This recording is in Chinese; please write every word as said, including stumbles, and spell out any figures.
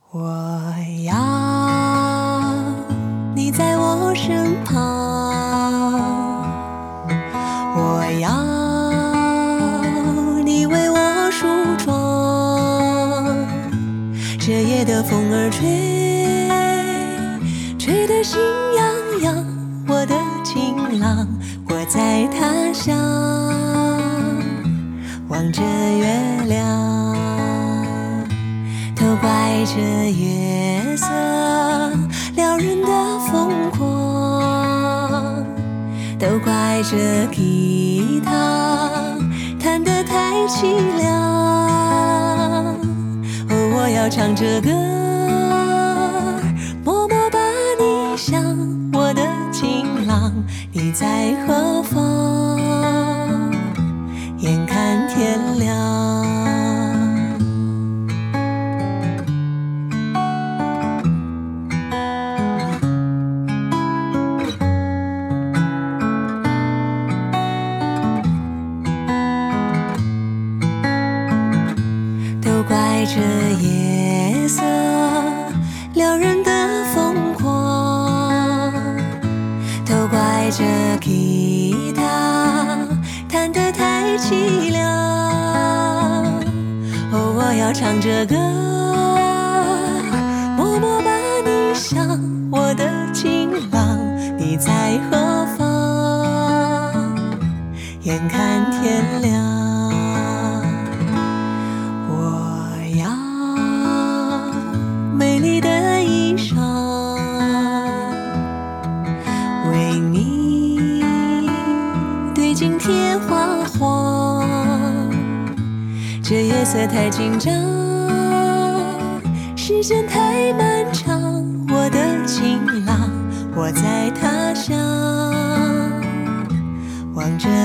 我要你在我身旁，我要你为我梳妆。这夜的风儿吹，吹得心痒痒，我的情郎，我在他乡望着月亮，都怪这月色撩人的疯狂，都怪这吉他弹得太凄凉。哦，我要唱着歌默默把你想，我的情郎，你在何方？眼看天亮，都怪这夜色撩人的疯狂，都怪这吉他弹得太凄凉。哦，我要唱着歌默默把你想，我的情郎，你在何方？眼看天亮，美丽的衣裳为你对镜贴花黄，这夜色太紧张，时间太漫长，我的情郎，我在他乡望着